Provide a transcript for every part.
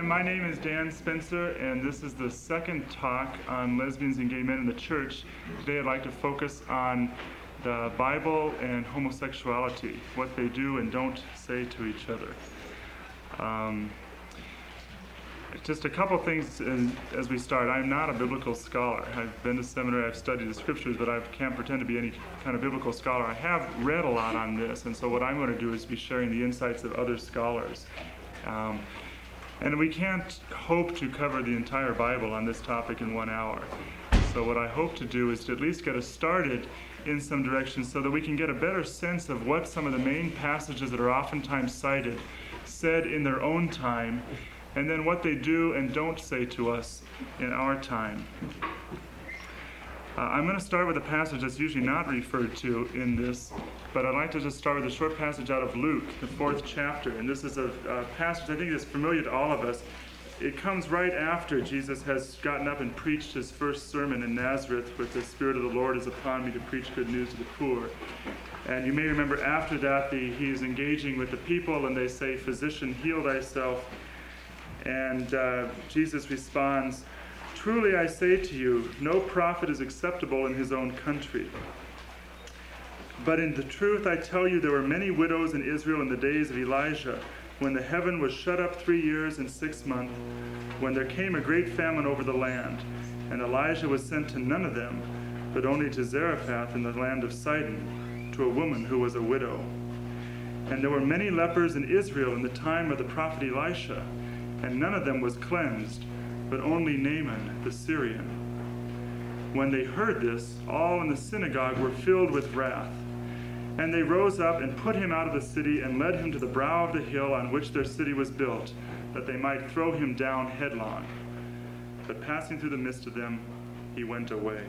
My name is Dan Spencer, and this is the second talk on lesbians and gay men in the church. Today I'd like to focus on the Bible and homosexuality, what they do and don't say to each other. Just a couple things as we start. I'm not a biblical scholar. I've been to seminary, I've studied the scriptures, but I can't pretend to be any kind of biblical scholar. I have read a lot on this, and so what I'm going to do is be sharing the insights of other scholars. And we can't hope to cover the entire Bible on this topic in 1 hour. So what I hope to do is to at least get us started in some direction so that we can get a better sense of what some of the main passages that are oftentimes cited said in their own time, and then what they do and don't say to us in our time. I'm going to start with a passage that's usually not referred to in this, but I'd like to just start with a short passage out of Luke, the 4th chapter. And this is a passage I think is familiar to all of us. It comes right after Jesus has gotten up and preached his first sermon in Nazareth, with the Spirit of the Lord is upon me to preach good news to the poor. And you may remember after that he is engaging with the people, and they say, "Physician, heal thyself." And Jesus responds, "Truly I say to you, no prophet is acceptable in his own country. But in the truth I tell you, there were many widows in Israel in the days of Elijah, when the heaven was shut up 3 years and 6 months, when there came a great famine over the land. And Elijah was sent to none of them, but only to Zarephath in the land of Sidon, to a woman who was a widow. And there were many lepers in Israel in the time of the prophet Elisha, and none of them was cleansed, but only Naaman the Syrian. When they heard this, all in the synagogue were filled with wrath. And they rose up and put him out of the city and led him to the brow of the hill on which their city was built, that they might throw him down headlong. But passing through the midst of them, he went away."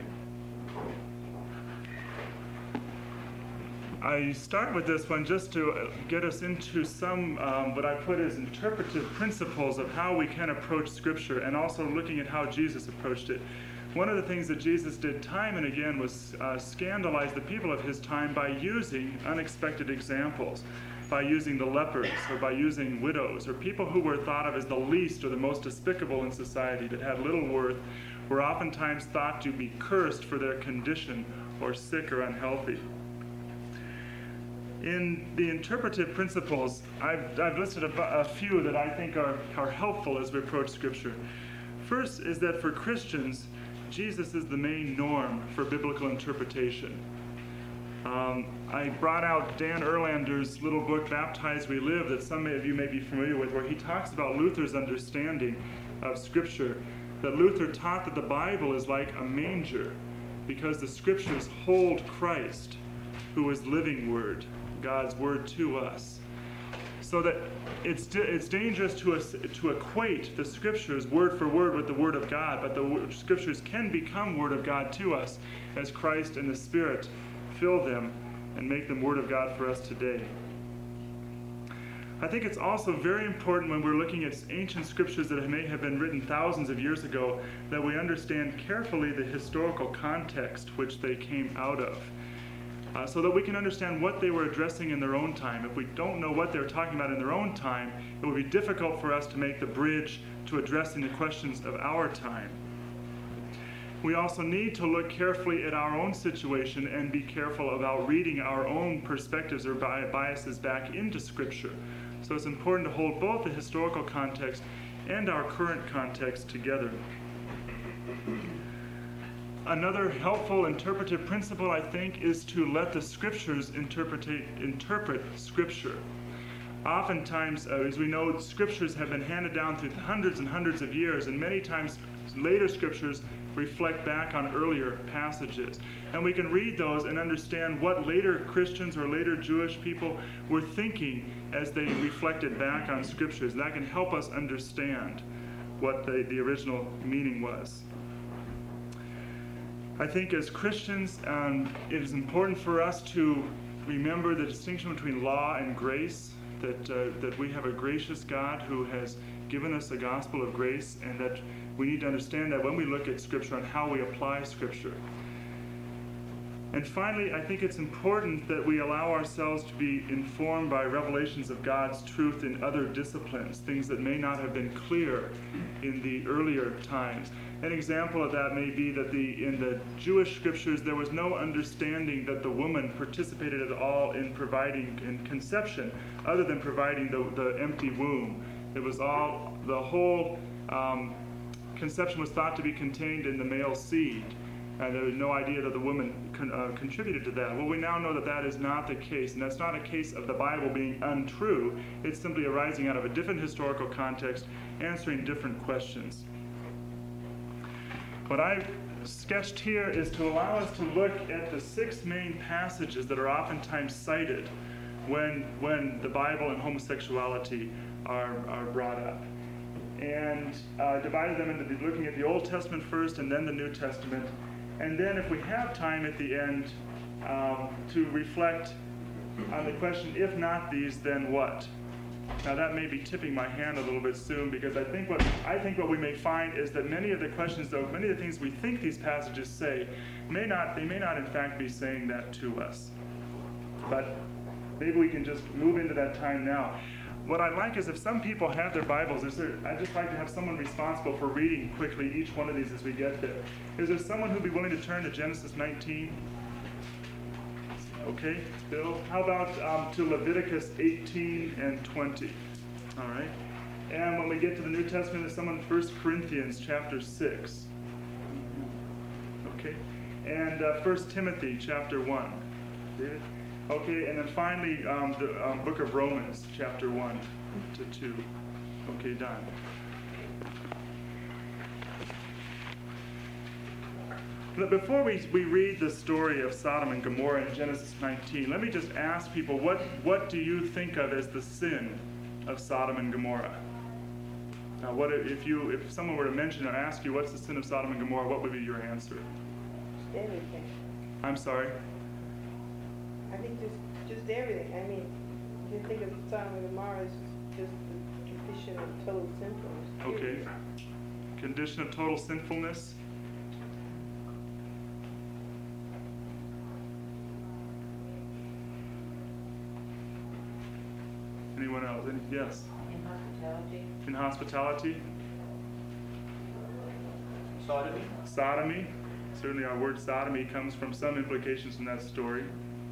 I start with this one just to get us into some, what I put as interpretive principles of how we can approach Scripture, and also looking at how Jesus approached it. One of the things that Jesus did time and again was scandalize the people of his time by using unexpected examples, by using the lepers, or by using widows, or people who were thought of as the least or the most despicable in society, that had little worth, were oftentimes thought to be cursed for their condition, or sick or unhealthy. In the interpretive principles, I've listed a few that I think are helpful as we approach Scripture. First is that for Christians, Jesus is the main norm for biblical interpretation. I brought out Dan Erlander's little book, Baptized We Live, that some of you may be familiar with, where he talks about Luther's understanding of Scripture, that Luther taught that the Bible is like a manger because the Scriptures hold Christ, who is living Word, God's Word to us. So that it's dangerous to equate the Scriptures word for word with the Word of God, but the Scriptures can become Word of God to us as Christ and the Spirit fill them and make them Word of God for us today. I think it's also very important when we're looking at ancient Scriptures that may have been written thousands of years ago, that we understand carefully the historical context which they came out of. So that we can understand what they were addressing in their own time. If we don't know what they're talking about in their own time, it will be difficult for us to make the bridge to addressing the questions of our time. We also need to look carefully at our own situation and be careful about reading our own perspectives or biases back into Scripture. So it's important to hold both the historical context and our current context together. Another helpful interpretive principle, I think, is to let the Scriptures interpret Scripture. Oftentimes, as we know, Scriptures have been handed down through hundreds and hundreds of years, and many times later Scriptures reflect back on earlier passages. And we can read those and understand what later Christians or later Jewish people were thinking as they reflected back on Scriptures. That can help us understand what the original meaning was. I think as Christians, it is important for us to remember the distinction between law and grace, that we have a gracious God who has given us a gospel of grace, and that we need to understand that when we look at Scripture and how we apply Scripture. And finally, I think it's important that we allow ourselves to be informed by revelations of God's truth in other disciplines, things that may not have been clear in the earlier times. An example of that may be that in the Jewish scriptures, there was no understanding that the woman participated at all in providing in conception, other than providing the empty womb. It was all, the whole conception was thought to be contained in the male seed. There was no idea that the woman contributed to that. Well, we now know that that is not the case, and that's not a case of the Bible being untrue. It's simply arising out of a different historical context, answering different questions. What I've sketched here is to allow us to look at the 6 main passages that are oftentimes cited when the Bible and homosexuality are brought up. And divided them into looking at the Old Testament first and then the New Testament. And then if we have time at the end to reflect on the question, if not these, then what? Now that may be tipping my hand a little bit soon, because I think what we may find is that many of the questions, though, many of the things we think these passages say, they may not in fact be saying that to us. But maybe we can just move into that time now. What I'd like is if some people have their Bibles, I'd just like to have someone responsible for reading quickly each one of these as we get there. Is there someone who'd be willing to turn to Genesis 19? Okay, Bill. How about to Leviticus 18 and 20? All right. And when we get to the New Testament, there's someone 1 Corinthians chapter 6. Okay. And 1 Timothy chapter 1. David? Okay, and then finally, the book of Romans, chapter 1 to 2. Okay, done. But before we read the story of Sodom and Gomorrah in Genesis 19, let me just ask people, what do you think of as the sin of Sodom and Gomorrah? Now, if someone were to mention or ask you what's the sin of Sodom and Gomorrah, what would be your answer? Everything. I'm sorry? I think just everything. I mean, if you think of Sodom and Gomorrah as just the condition of total sinfulness. Okay. Condition of total sinfulness. Anyone else? Yes? Inhospitality. Inhospitality. Sodomy. Sodomy. Certainly our word sodomy comes from some implications from that story.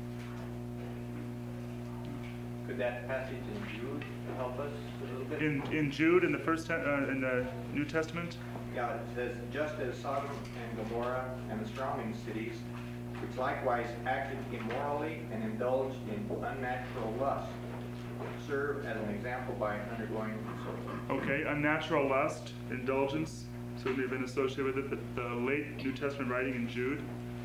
Could that passage in Jude help us a little bit? In Jude, in the New Testament? Yeah, it says, just as Sodom and Gomorrah and the surrounding cities, which likewise acted immorally and indulged in unnatural lust, serve as an example by undergoing so. Okay, unnatural lust, indulgence, certainly have been associated with it, the late New Testament writing in Jude.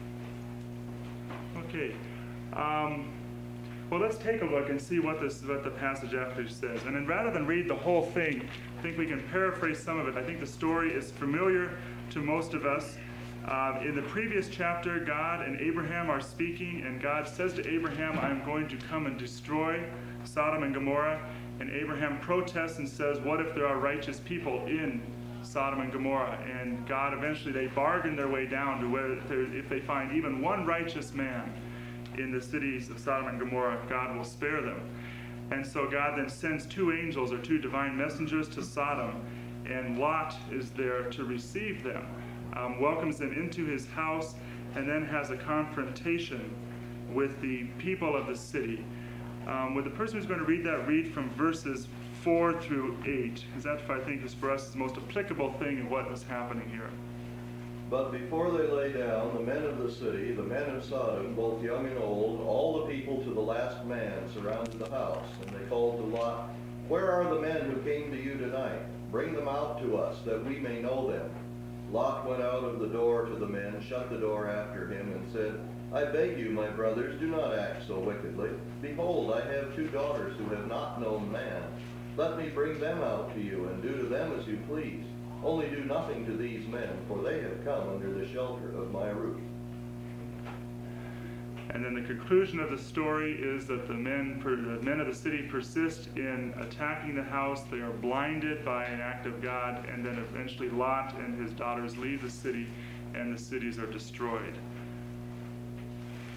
Okay. Well, let's take a look and see what the passage after says. And then rather than read the whole thing, I think we can paraphrase some of it. I think the story is familiar to most of us. In the previous chapter, God and Abraham are speaking, and God says to Abraham, I am going to come and destroy Sodom and Gomorrah. And Abraham protests and says, what if there are righteous people in Sodom and Gomorrah? And God eventually, they bargain their way down to where if they find even one righteous man in the cities of Sodom and Gomorrah, God will spare them. And so God then sends 2 angels or 2 divine messengers to Sodom, and Lot is there to receive them, welcomes them into his house, and then has a confrontation with the people of the city. Would the person who's going to read that read from verses 4 through 8? Because that, I think, is for us the most applicable thing in what is happening here. But before they lay down, the men of the city, the men of Sodom, both young and old, all the people to the last man, surrounded the house. And they called to Lot, where are the men who came to you tonight? Bring them out to us, that we may know them. Lot went out of the door to the men, shut the door after him, and said, I beg you, my brothers, do not act so wickedly. Behold, I have 2 daughters who have not known man. Let me bring them out to you, and do to them as you please. Only do nothing to these men, for they have come under the shelter of my roof. And then the conclusion of the story is that the men of the city persist in attacking the house. They are blinded by an act of God, and then eventually Lot and his daughters leave the city, and the cities are destroyed.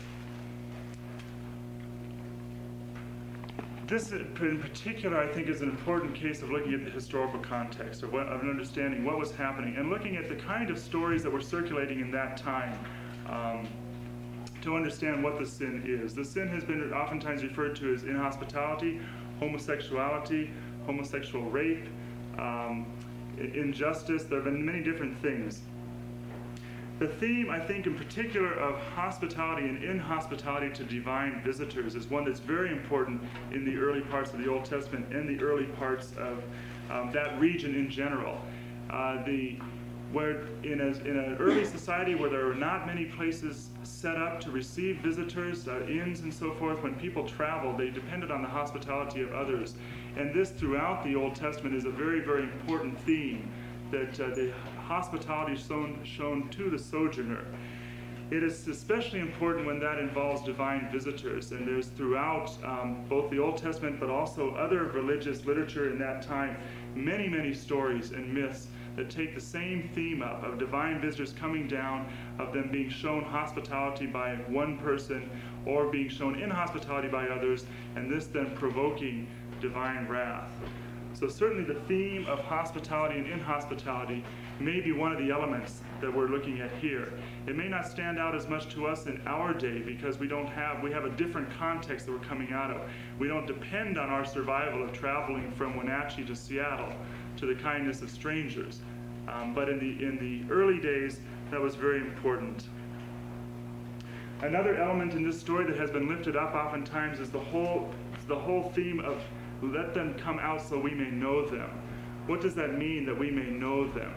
This in particular, I think, is an important case of looking at the historical context, of understanding what was happening, and looking at the kind of stories that were circulating in that time to understand what the sin is. The sin has been oftentimes referred to as inhospitality, homosexuality, homosexual rape, injustice. There have been many different things. The theme, I think, in particular of hospitality and inhospitality to divine visitors is one that's very important in the early parts of the Old Testament and the early parts of that region in general. Where in an early society where there were not many places set up to receive visitors, inns and so forth, when people traveled, they depended on the hospitality of others. And this throughout the Old Testament is a very, very important theme, that the hospitality shown to the sojourner. It is especially important when that involves divine visitors, and there's throughout both the Old Testament but also other religious literature in that time many, many stories and myths that take the same theme up of divine visitors coming down, of them being shown hospitality by one person or being shown inhospitality by others, and this then provoking divine wrath. So certainly the theme of hospitality and inhospitality may be one of the elements that we're looking at here. It may not stand out as much to us in our day because we have a different context that we're coming out of. We don't depend on our survival of traveling from Wenatchee to Seattle to the kindness of strangers. But in the early days, that was very important. Another element in this story that has been lifted up oftentimes is the whole theme of let them come out so we may know them. What does that mean, that we may know them?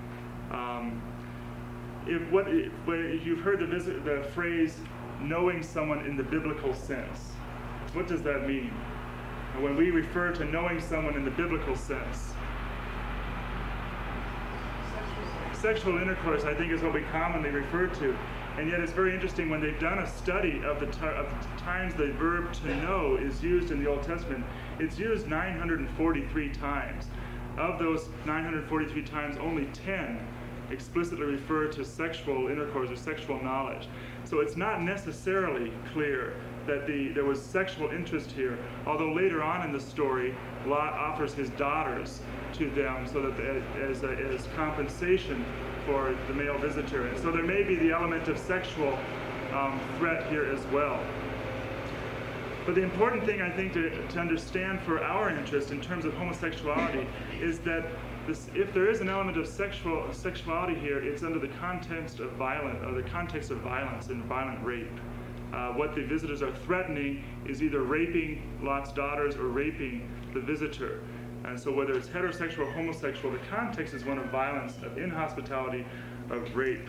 You've heard the phrase knowing someone in the biblical sense. What does that mean? When we refer to knowing someone in the biblical sense, sexual intercourse, I think, is what we commonly refer to. And yet it's very interesting when they've done a study of the times the verb to know is used in the Old Testament. It's used 943 times. Of those 943 times, only 10 explicitly refer to sexual intercourse or sexual knowledge. So it's not necessarily clear that there was sexual interest here, although later on in the story, Lot offers his daughters to them so that as compensation for the male visitor. And so there may be the element of sexual threat here as well. But the important thing, I think, to understand for our interest in terms of homosexuality is that if there is an element of sexuality here, it's under the context of violence and violent rape. What the visitors are threatening is either raping Lot's daughters or raping the visitor. And so whether it's heterosexual or homosexual, the context is one of violence, of inhospitality, of rape.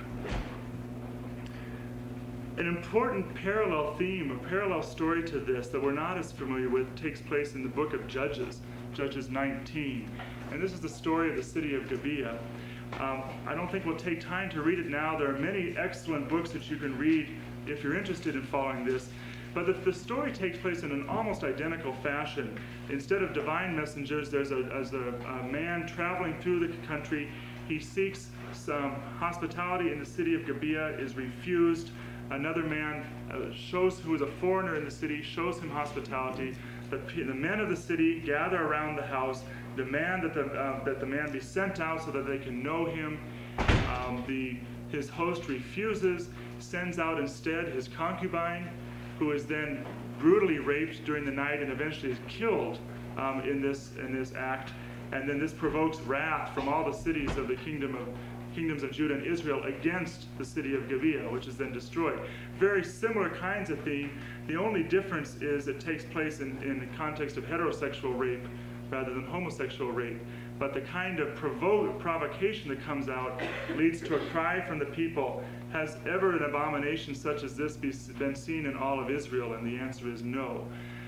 An important parallel theme, a parallel story to this that we're not as familiar with takes place in the book of Judges, Judges 19. And this is the story of the city of Gibeah. I don't think we'll take time to read it now. There are many excellent books that you can read if you're interested in following this. But the story takes place in an almost identical fashion. Instead of divine messengers, there's a man traveling through the country. He seeks some hospitality in the city of Gibeah, is refused. Another man who is a foreigner in the city, shows him hospitality. The men of the city gather around the house, demand that the man be sent out so that they can know him. His host refuses, sends out instead his concubine, who is then brutally raped during the night and eventually is killed in this act. And then this provokes wrath from all the cities of the kingdoms of Judah and Israel against the city of Gibeah, which is then destroyed. Very similar kinds of theme. The only difference is it takes place in the context of heterosexual rape rather than homosexual rape. But the kind of provocation that comes out leads to a cry from the people, has ever an abomination such as this been seen in all of Israel? And the answer is no.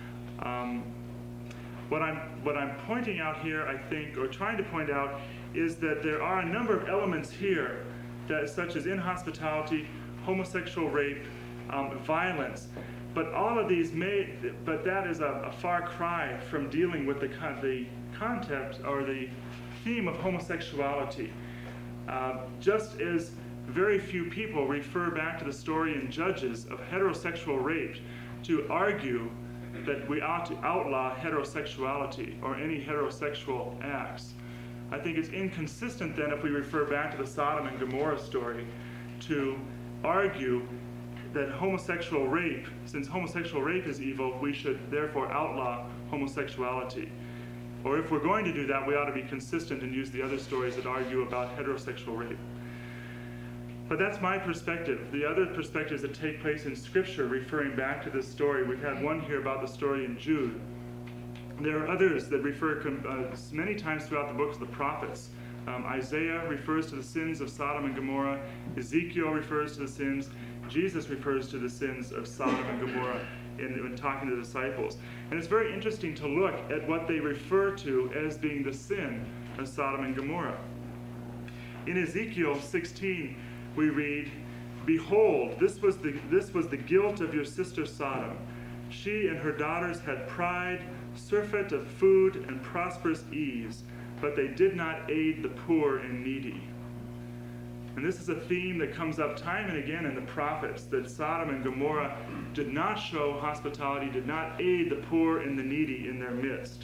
What I'm pointing out here, I think, or trying to point out, is that there are a number of elements here, such as inhospitality, homosexual rape, violence. But all of these but that is a far cry from dealing with the concept or the theme of homosexuality. Just as very few people refer back to the story in Judges of heterosexual rape to argue that we ought to outlaw heterosexuality or any heterosexual acts. I think it's inconsistent then if we refer back to the Sodom and Gomorrah story to argue that homosexual rape, since homosexual rape is evil, we should therefore outlaw homosexuality. Or if we're going to do that, we ought to be consistent and use the other stories that argue about heterosexual rape. But that's my perspective. The other perspectives that take place in Scripture referring back to this story, we've had one here about the story in Jude. There are others that refer many times throughout the books of the prophets. Isaiah refers to the sins of Sodom and Gomorrah. Ezekiel refers to the sins. Jesus refers to the sins of Sodom and Gomorrah in talking to the disciples. And it's very interesting to look at what they refer to as being the sin of Sodom and Gomorrah. In Ezekiel 16, we read, "Behold, this was the guilt of your sister Sodom. She and her daughters had pride, surfeit of food, and prosperous ease, but they did not aid the poor and needy." And this is a theme that comes up time and again in the prophets, that Sodom and Gomorrah did not show hospitality, did not aid the poor and the needy in their midst.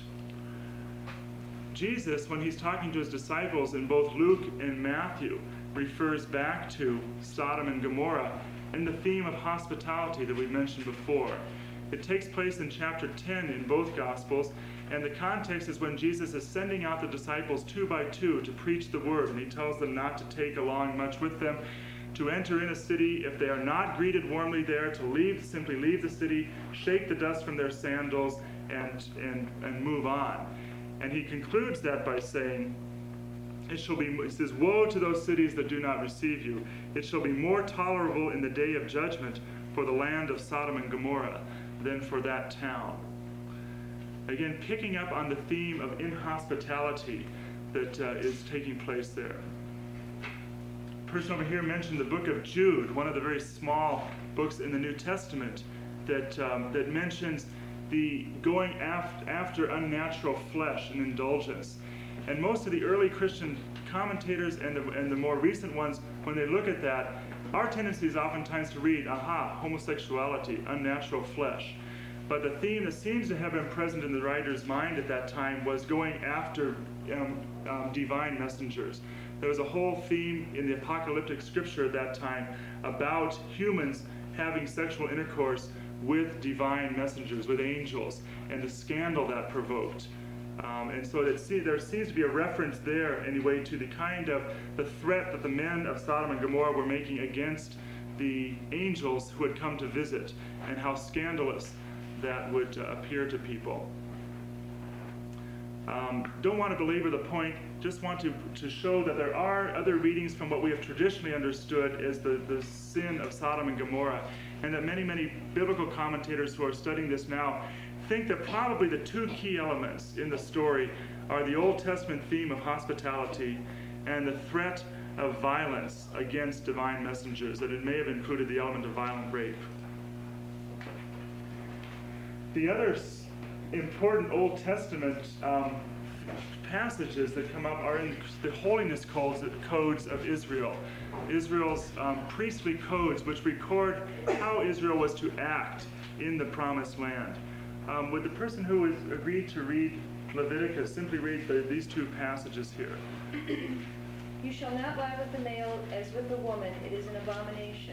Jesus, when he's talking to his disciples in both Luke and Matthew, refers back to Sodom and Gomorrah and the theme of hospitality that we mentioned before. It takes place in chapter 10 in both Gospels, and the context is when Jesus is sending out the disciples 2 by 2 to preach the word, and he tells them not to take along much with them, to enter in a city. If they are not greeted warmly there, to simply leave the city, shake the dust from their sandals, and move on. And he concludes that by saying, he says, "Woe to those cities that do not receive you. It shall be more tolerable in the day of judgment for the land of Sodom and Gomorrah than for that town." Again, picking up on the theme of inhospitality that is taking place there. A person over here mentioned the book of Jude, one of the very small books in the New Testament that mentions the going after unnatural flesh and indulgence. And most of the early Christian commentators and the more recent ones, when they look at that, our tendency is oftentimes to read, homosexuality, unnatural flesh. But the theme that seems to have been present in the writer's mind at that time was going after divine messengers. There was a whole theme in the apocalyptic scripture at that time about humans having sexual intercourse with divine messengers, with angels, and the scandal that provoked. And so there seems to be a reference there, anyway, to the kind of the threat that the men of Sodom and Gomorrah were making against the angels who had come to visit, and how scandalous that would appear to people. Don't want to belabor the point, just want to show that there are other readings from what we have traditionally understood as the sin of Sodom and Gomorrah, and that many biblical commentators who are studying this now think that probably the two key elements in the story are the Old Testament theme of hospitality and the threat of violence against divine messengers, that it may have included the element of violent rape. The other important Old Testament passages that come up are in the holiness codes of Israel. Israel's priestly codes, which record how Israel was to act in the promised land. Would the person who has agreed to read Leviticus simply read these two passages here? You shall not lie with the male as with the woman, it is an abomination.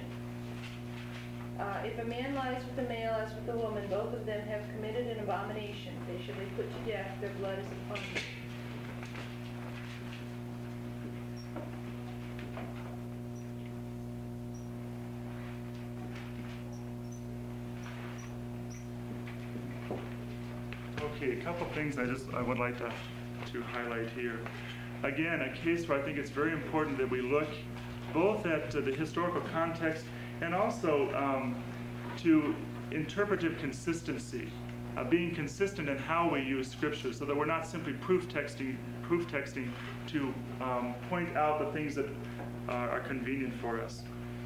If a man lies with the male as with the woman, both of them have committed an abomination. They shall be put to death, their blood is upon them. Okay, a couple things I would like to highlight here. Again, a case where I think it's very important that we look both at the historical context and also to interpretive consistency, being consistent in how we use Scripture, so that we're not simply proof texting to point out the things that are convenient for us.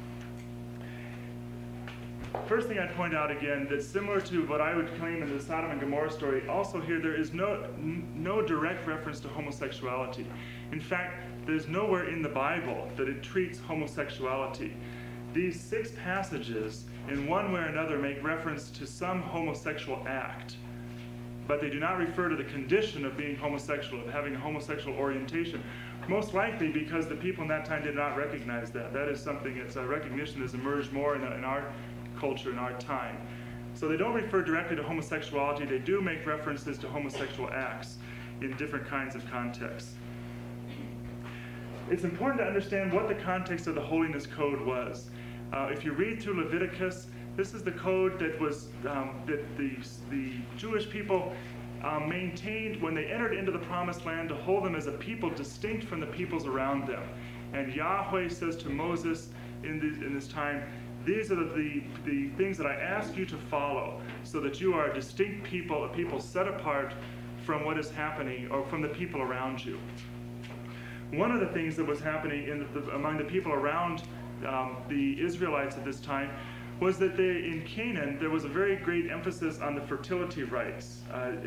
First thing I'd point out again, that similar to what I would claim in the Sodom and Gomorrah story, also here there is no direct reference to homosexuality. In fact, there's nowhere in the Bible that it treats homosexuality. these 6 passages, in one way or another, make reference to some homosexual act, but they do not refer to the condition of being homosexual, of having a homosexual orientation. Most likely because the people in that time did not recognize that. That is something, it's a recognition that's emerged more in our culture, in our time. So they don't refer directly to homosexuality. They do make references to homosexual acts in different kinds of contexts. It's important to understand what the context of the Holiness Code was. If you read through Leviticus, this is the code that was that the Jewish people maintained when they entered into the Promised Land, to hold them as a people distinct from the peoples around them. And Yahweh says to Moses in this time, these are the things that I ask you to follow, so that you are a distinct people, a people set apart from what is happening, or from the people around you. One of the things that was happening among the people around the Israelites at this time was that in Canaan, there was a very great emphasis on the fertility rites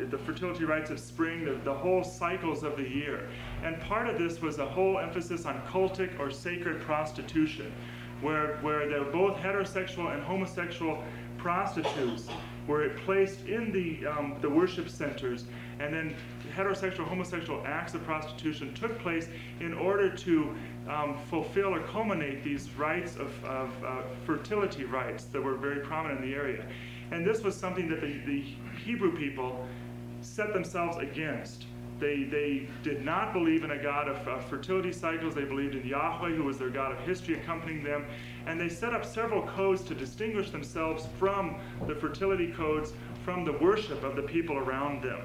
of spring, the whole cycles of the year. And part of this was a whole emphasis on cultic or sacred prostitution, where there were both heterosexual and homosexual prostitutes were placed in the worship centers, and then heterosexual, homosexual acts of prostitution took place in order to fulfill or culminate these rites of fertility rites that were very prominent in the area. And this was something that the Hebrew people set themselves against. They did not believe in a God of fertility cycles. They believed in Yahweh, who was their God of history accompanying them. And they set up several codes to distinguish themselves from the fertility codes, from the worship of the people around them.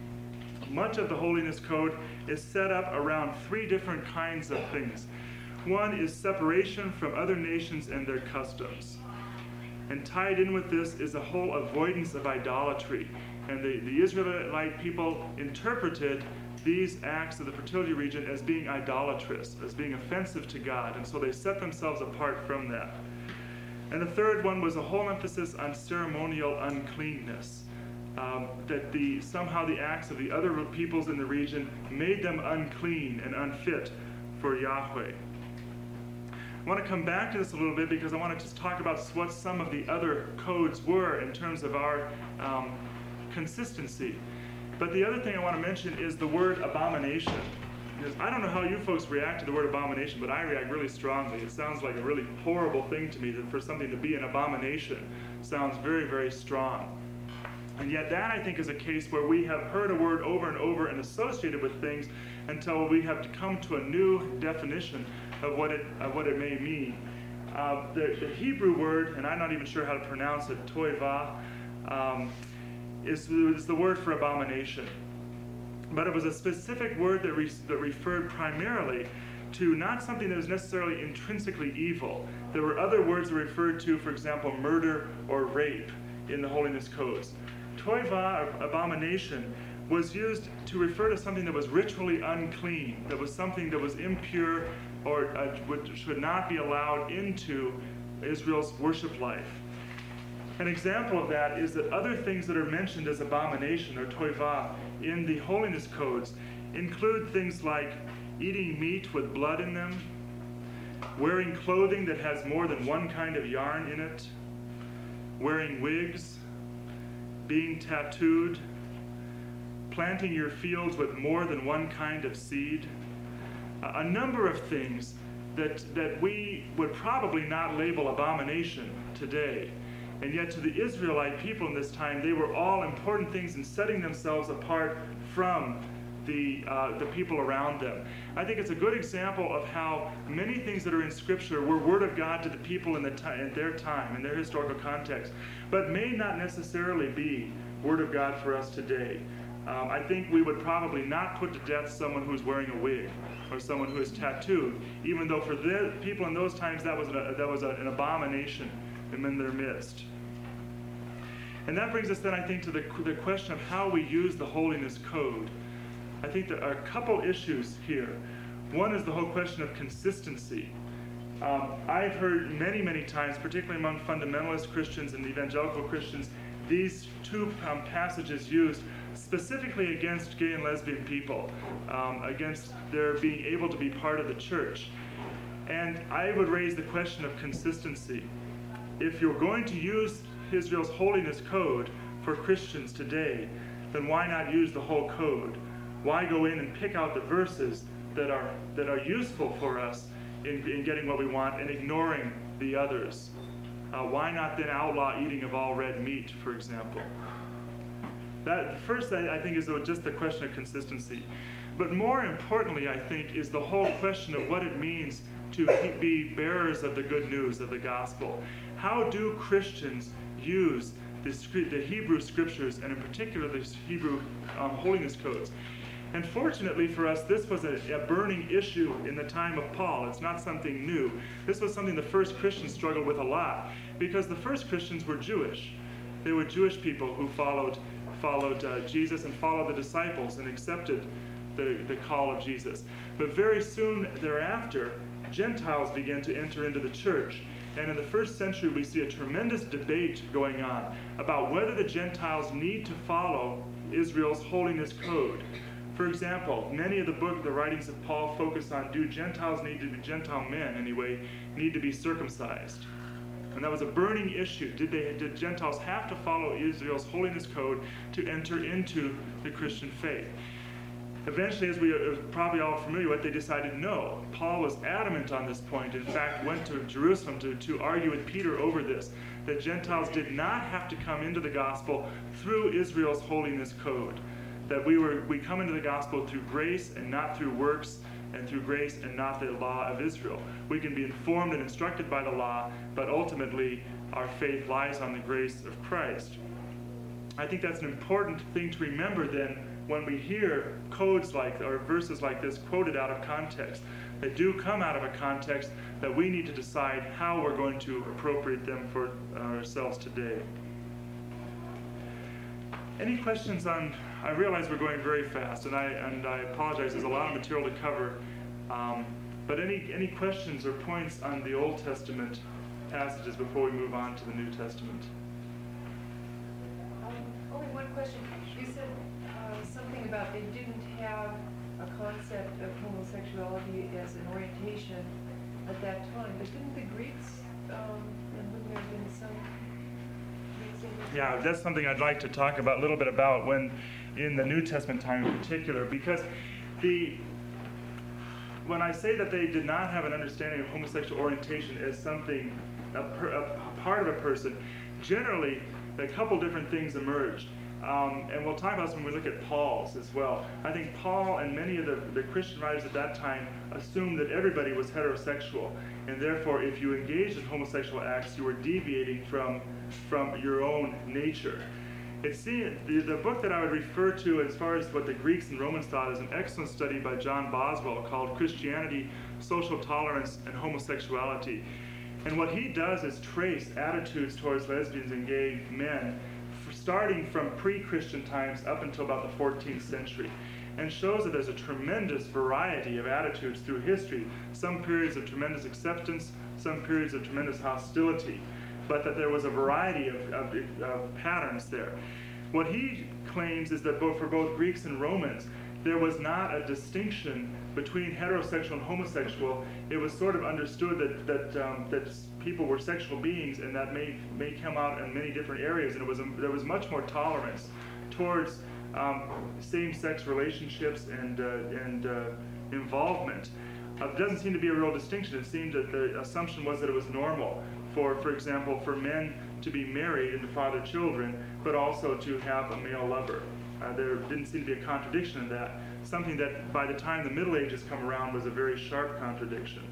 Much of the Holiness Code is set up around 3 different kinds of things. One is separation from other nations and their customs. And tied in with this is a whole avoidance of idolatry. And the Israelite people interpreted these acts of the fertility region as being idolatrous, as being offensive to God. And so they set themselves apart from that. And the third one was a whole emphasis on ceremonial uncleanness. That somehow the acts of the other peoples in the region made them unclean and unfit for Yahweh. I want to come back to this a little bit because I want to just talk about what some of the other codes were in terms of our consistency. But the other thing I want to mention is the word abomination. Because I don't know how you folks react to the word abomination, but I react really strongly. It sounds like a really horrible thing to me, that for something to be an abomination sounds very, very strong. And yet that, I think, is a case where we have heard a word over and over and associated with things until we have to come to a new definition of what it may mean. The Hebrew word, and I'm not even sure how to pronounce it, toivah, is the word for abomination. But it was a specific word that referred primarily to not something that was necessarily intrinsically evil. There were other words that referred to, for example, murder or rape in the Holiness Codes. Toivah, or abomination, was used to refer to something that was ritually unclean, that was something that was impure or should not be allowed into Israel's worship life. An example of that is that other things that are mentioned as abomination or toivah in the Holiness Codes include things like eating meat with blood in them, wearing clothing that has more than one kind of yarn in it, wearing wigs, being tattooed, planting your fields with more than one kind of seed. A number of things that we would probably not label abomination today. And yet to the Israelite people in this time, they were all important things in setting themselves apart from the people around them. I think it's a good example of how many things that are in Scripture were Word of God to the people in their time, in their historical context, but may not necessarily be Word of God for us today. I think we would probably not put to death someone who's wearing a wig or someone who is tattooed, even though for the people in those times that was an abomination in their midst. And that brings us then, I think, to the question of how we use the Holiness Code. I think there are a couple issues here. One is the whole question of consistency. I've heard many, many times, particularly among fundamentalist Christians and evangelical Christians, these two passages used specifically against gay and lesbian people, against their being able to be part of the church. And I would raise the question of consistency. If you're going to use Israel's holiness code for Christians today, then why not use the whole code? Why go in and pick out the verses that are useful for us in getting what we want and ignoring the others? Why not then outlaw eating of all red meat, for example? That first, I think, is just the question of consistency. But more importantly, I think, is the whole question of what it means to be bearers of the good news of the gospel. How do Christians use the Hebrew scriptures, and in particular the Hebrew holiness codes? And fortunately for us, this was a burning issue in the time of Paul. It's not something new. This was something the first Christians struggled with a lot, because the first Christians were Jewish. They were Jewish people who followed Jesus and followed the disciples and accepted the call of Jesus. But very soon thereafter, Gentiles began to enter into the church. And in the first century, we see a tremendous debate going on about whether the Gentiles need to follow Israel's holiness code. For example, many of the writings of Paul focus on, do Gentiles Gentile men anyway, need to be circumcised? And that was a burning issue. Did Gentiles have to follow Israel's holiness code to enter into the Christian faith? Eventually, as we are probably all familiar with, they decided no. Paul was adamant on this point. In fact, went to Jerusalem to argue with Peter over this, that Gentiles did not have to come into the gospel through Israel's holiness code. That we come into the gospel through grace and not through works, and through grace and not the law of Israel. We can be informed and instructed by the law, but ultimately our faith lies on the grace of Christ. I think that's an important thing to remember then when we hear codes or verses like this quoted out of context. They do come out of a context that we need to decide how we're going to appropriate them for ourselves today. Any questions on? I realize we're going very fast, and I apologize. There's a lot of material to cover. But any questions or points on the Old Testament passages before we move on to the New Testament? Only one question. You said something about they didn't have a concept of homosexuality as an orientation at that time, but didn't the Greeks, and wouldn't there have been some? Yeah, that's something I'd like to talk about a little bit about when in the New Testament time in particular, because when I say that they did not have an understanding of homosexual orientation as something, a part of a person, generally a couple different things emerged. And we'll talk about this when we look at Paul's as well. I think Paul and many of the Christian writers at that time assumed that everybody was heterosexual, and therefore if you engaged in homosexual acts, you were deviating from your own nature. The book that I would refer to as far as what the Greeks and Romans thought is an excellent study by John Boswell called Christianity, Social Tolerance, and Homosexuality. And what he does is trace attitudes towards lesbians and gay men starting from pre-Christian times up until about the 14th century, and shows that there's a tremendous variety of attitudes through history, some periods of tremendous acceptance, some periods of tremendous hostility, but that there was a variety of patterns there. What he claims is that for both Greeks and Romans, there was not a distinction between heterosexual and homosexual. It was sort of understood that people were sexual beings, and that may come out in many different areas. And there was much more tolerance towards same-sex relationships and involvement. It doesn't seem to be a real distinction. It seemed that the assumption was that it was normal for example, for men to be married and to father children, but also to have a male lover. There didn't seem to be a contradiction in that, something that by the time the Middle Ages come around was a very sharp contradiction.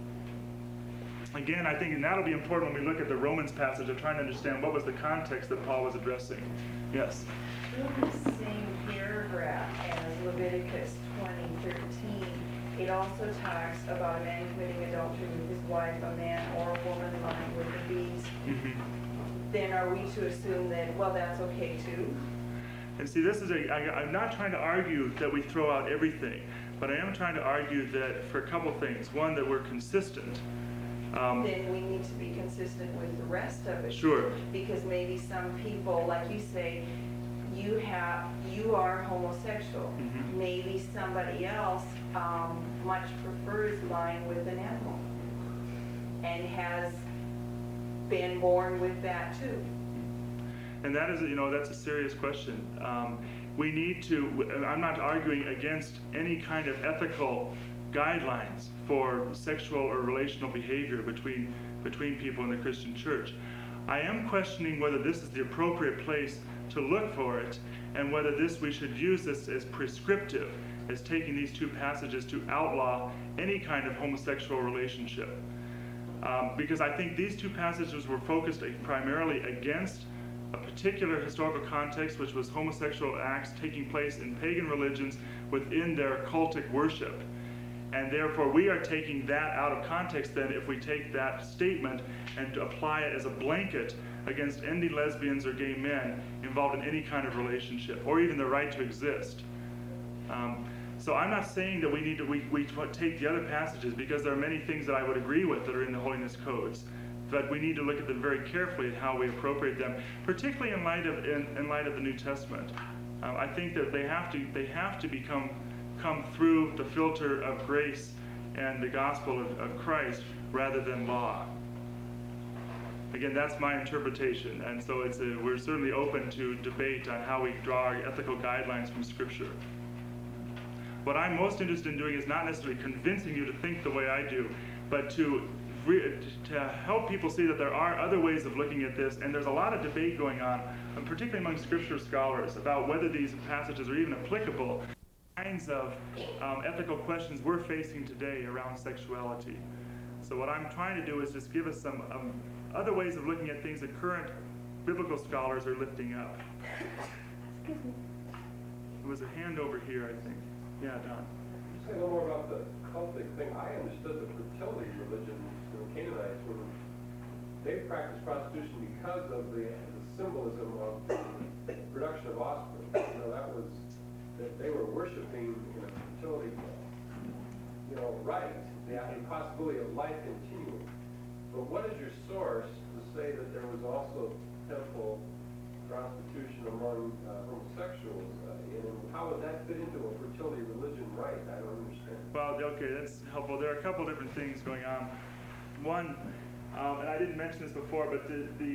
Again, I think, and that'll be important when we look at the Romans passage of trying to understand what was the context that Paul was addressing. Yes? In the same paragraph as Leviticus 20:13, it also talks about a man committing adultery with his wife, a man or a woman lying with a beast. Mm-hmm. Then are we to assume that, well, that's okay too? And see, I'm not trying to argue that we throw out everything, but I am trying to argue that for a couple things. One, that we're consistent. Then we need to be consistent with the rest of it. Sure. Because maybe some people, like you say, you are homosexual. Mm-hmm. Maybe somebody else much prefers lying with an animal. and has been born with that too. And that is, that's a serious question. We need to, I'm not arguing against any kind of ethical guidelines for sexual or relational behavior between people in the Christian church. I am questioning whether this is the appropriate place to look for it, and whether we should use this as prescriptive, as taking these two passages to outlaw any kind of homosexual relationship. Because I think these two passages were focused primarily against a particular historical context, which was homosexual acts taking place in pagan religions within their cultic worship. And therefore, we are taking that out of context then if we take that statement and apply it as a blanket against any lesbians or gay men involved in any kind of relationship, or even the right to exist. So I'm not saying that we need to we take the other passages, because there are many things that I would agree with that are in the holiness codes, but we need to look at them very carefully and how we appropriate them, particularly in light of the New Testament. I think that they have to come through the filter of grace and the gospel of Christ rather than law. Again, that's my interpretation, and so we're certainly open to debate on how we draw our ethical guidelines from Scripture. What I'm most interested in doing is not necessarily convincing you to think the way I do, but to help people see that there are other ways of looking at this, and there's a lot of debate going on, particularly among Scripture scholars, about whether these passages are even applicable to the kinds of ethical questions we're facing today around sexuality. So what I'm trying to do is just give us some other ways of looking at things that current biblical scholars are lifting up. Excuse me. There was a hand over here, I think. Yeah, Don. Say a little more about the cultic thing. I understood the fertility religion, the Canaanites, they practiced prostitution because of the symbolism of the production of offspring. That was that they were worshiping fertility, right, the possibility of life continuing. But what is your source to say that there was also temple prostitution among homosexuals? And how would that fit into a fertility religion right? I don't understand. Well, okay, that's helpful. There are a couple different things going on. One, and I didn't mention this before, but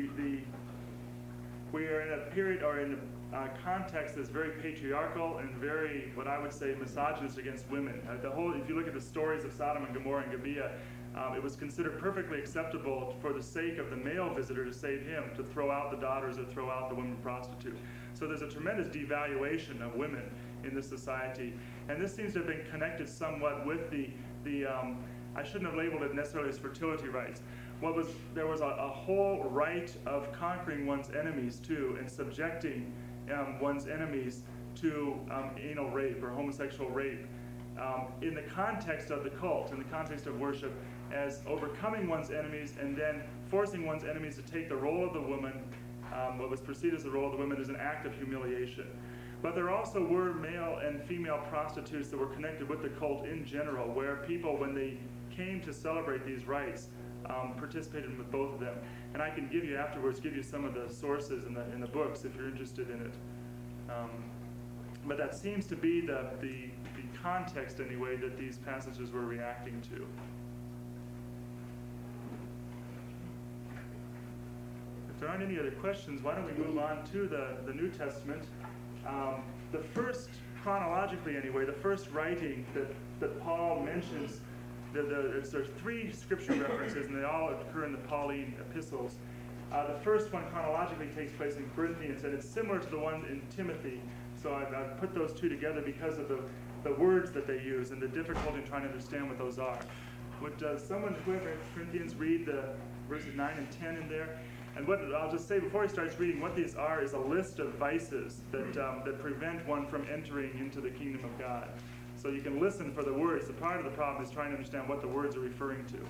we are in a period or in a context that's very patriarchal and very, what I would say, misogynist against women. If you look at the stories of Sodom and Gomorrah and Gibeah, it was considered perfectly acceptable for the sake of the male visitor to save him, to throw out the daughters or throw out the women prostitute. So there's a tremendous devaluation of women in this society. And this seems to have been connected somewhat with the I shouldn't have labeled it necessarily as fertility rites. There was a whole rite of conquering one's enemies too, and subjecting one's enemies to anal rape or homosexual rape. In the context of the cult, in the context of worship, as overcoming one's enemies and then forcing one's enemies to take the role of the woman, what was perceived as the role of the woman, as an act of humiliation. But there also were male and female prostitutes that were connected with the cult in general, where people, when they came to celebrate these rites, participated with both of them. And I can give you afterwards, some of the sources in the books if you're interested in it. But that seems to be the context, anyway, that these passages were reacting to. If there aren't any other questions, why don't we move on to the New Testament. The first, chronologically anyway, the first writing that Paul mentions, there's three scripture references, and they all occur in the Pauline epistles. The first one chronologically takes place in Corinthians, and it's similar to the one in Timothy. So I've put those two together because of the words that they use and the difficulty in trying to understand what those are. Would someone who read Corinthians read the verses 9 and 10 in there? And what I'll just say before he starts reading, what these are is a list of vices that prevent one from entering into the kingdom of God. So you can listen for the words. The part of the problem is trying to understand what the words are referring to.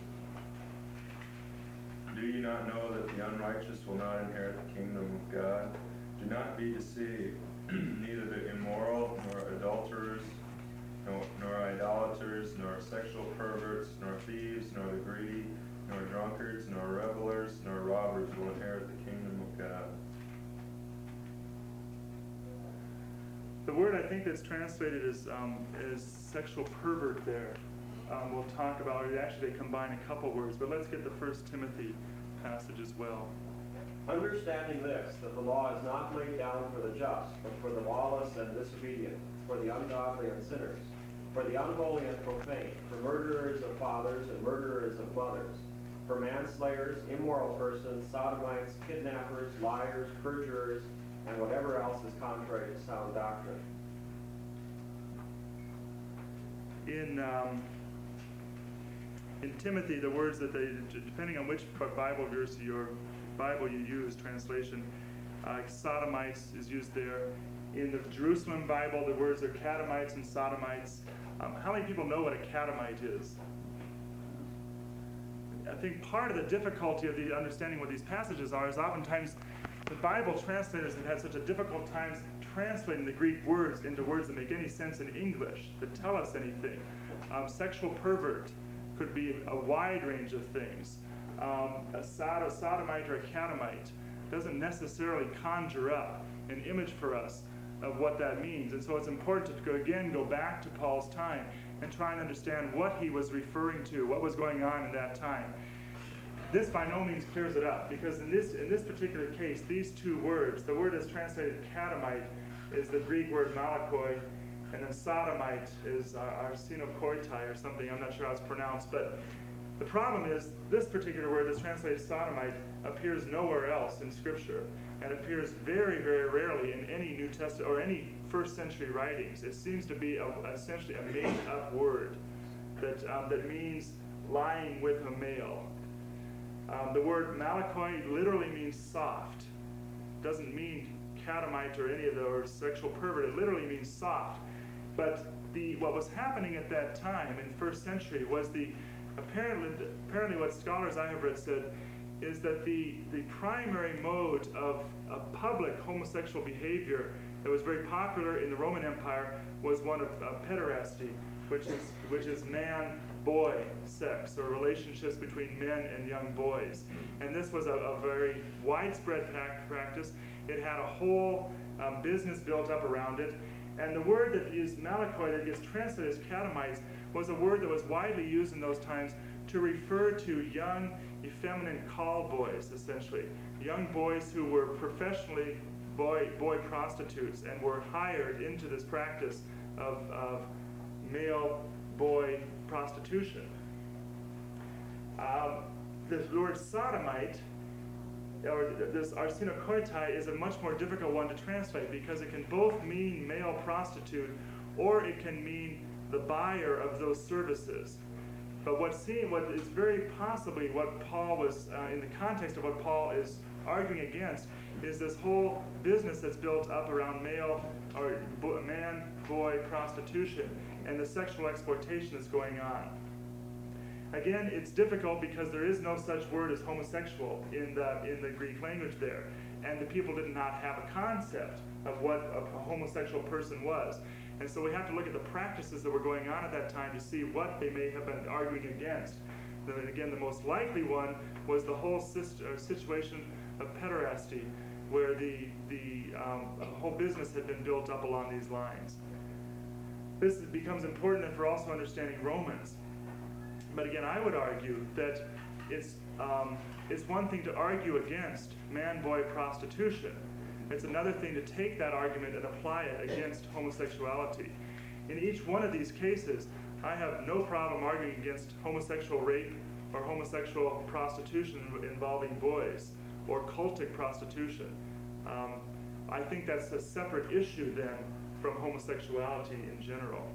Do you not know that the unrighteous will not inherit the kingdom of God? Do not be deceived. Neither the immoral, nor adulterers, nor idolaters, nor sexual perverts, nor thieves, nor the greedy, nor drunkards, nor revelers, nor robbers will inherit the kingdom of God. The word I think that's translated as sexual pervert there we'll talk about, or actually they combine a couple words, but let's get the 1 Timothy passage as well. Understanding this, that the law is not laid down for the just, but for the lawless and disobedient, for the ungodly and sinners, for the unholy and profane, for murderers of fathers and murderers of mothers, for manslayers, immoral persons, sodomites, kidnappers, liars, perjurers, and whatever else is contrary to sound doctrine. In Timothy, the words that they, depending on which Bible verse your Bible you use, translation, sodomites is used there. In the Jerusalem Bible, the words are catamites and sodomites. How many people know what a catamite is? I think part of the difficulty of the understanding what these passages are is oftentimes the Bible translators have had such a difficult time translating the Greek words into words that make any sense in English, that tell us anything. Sexual pervert could be a wide range of things. A sodomite or a catamite doesn't necessarily conjure up an image for us of what that means. And so it's important to go back to Paul's time and try and understand what he was referring to, what was going on in that time. This by no means clears it up, because in this particular case, these two words, the word that's translated catamite is the Greek word malakoi, and then sodomite is arsenokoitai or something, I'm not sure how it's pronounced, but the problem is this particular word that's translated sodomite appears nowhere else in Scripture, and appears very, very rarely in any New Testament or any first century writings. It seems to be essentially a made-up word that means lying with a male. The word malakoi literally means soft. It doesn't mean catamite or any of those sexual pervert. It literally means soft. But what was happening at that time in first century was apparently what scholars I have read said is that the primary mode of public homosexual behavior that was very popular in the Roman Empire was one of pederasty, which is man-boy sex, or relationships between men and young boys. And this was a very widespread practice. It had a whole business built up around it. And the word that is malakoi, that gets translated as catamites, was a word that was widely used in those times to refer to young, effeminate call boys, essentially. Young boys who were professionally boy prostitutes and were hired into this practice of male-boy prostitution. The word sodomite, or this arsenokoitai, is a much more difficult one to translate because it can both mean male prostitute or it can mean the buyer of those services. But what is very possibly what Paul was, in the context of what Paul is arguing against, is this whole business that's built up around male or man-boy prostitution and the sexual exploitation that's going on. Again, it's difficult because there is no such word as homosexual in the Greek language there, and the people did not have a concept of what a homosexual person was. And so we have to look at the practices that were going on at that time to see what they may have been arguing against. Then again, the most likely one was the whole situation of pederasty, where the whole business had been built up along these lines. This becomes important for also understanding Romans. But again, I would argue that it's one thing to argue against man-boy prostitution. It's another thing to take that argument and apply it against homosexuality. In each one of these cases, I have no problem arguing against homosexual rape or homosexual prostitution involving boys, or cultic prostitution. I think that's a separate issue then from homosexuality in general.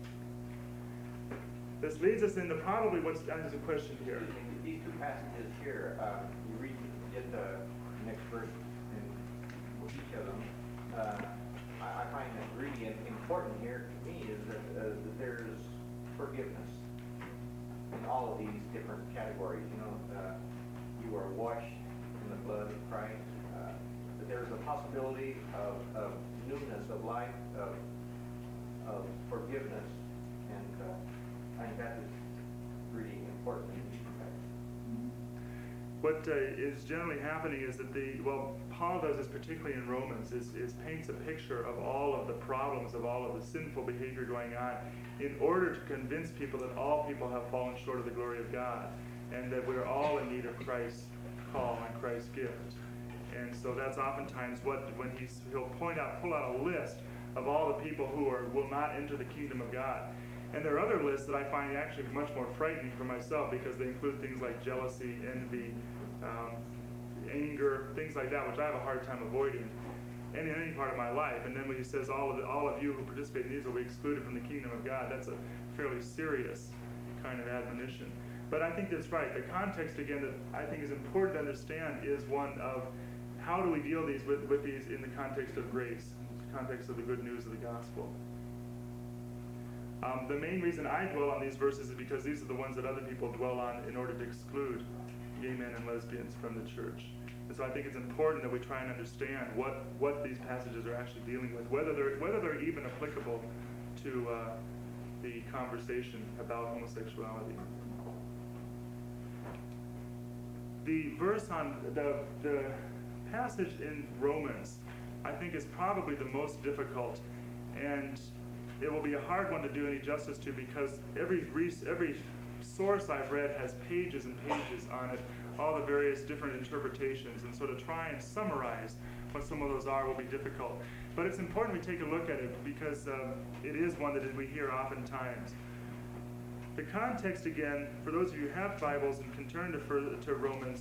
This leads us into probably there's a question here. These two passages here, you read the next verse in each of them. I find that really important here to me is that there's forgiveness in all of these different categories. You are washed in the blood of Christ. That there's a possibility of newness of life, of forgiveness, and I think that is really important. what is generally happening is that Paul does this particularly in Romans, is paints a picture of all of the problems, of all of the sinful behavior going on, in order to convince people that all people have fallen short of the glory of God, and that we're all in need of Christ's call and Christ's gift. And so that's oftentimes when he'll pull out a list of all the people who will not enter the kingdom of God. And there are other lists that I find actually much more frightening for myself, because they include things like jealousy, envy, anger, things like that, which I have a hard time avoiding in any part of my life. And then when he says all of you who participate in these will be excluded from the kingdom of God, that's a fairly serious kind of admonition. But I think that's right. The context, again, that I think is important to understand is one of how do we deal with these in the context of grace, in the context of the good news of the gospel. The main reason I dwell on these verses is because these are the ones that other people dwell on in order to exclude gay men and lesbians from the church. And so I think it's important that we try and understand what these passages are actually dealing with, whether they're even applicable to the conversation about homosexuality. The verse on the passage in Romans, I think, is probably the most difficult, and it will be a hard one to do any justice to, because every source I've read has pages and pages on it, all the various different interpretations, and so to try and summarize what some of those are will be difficult. But it's important we take a look at it, because it is one that we hear oftentimes. The context, again, for those of you who have Bibles and can turn to Romans,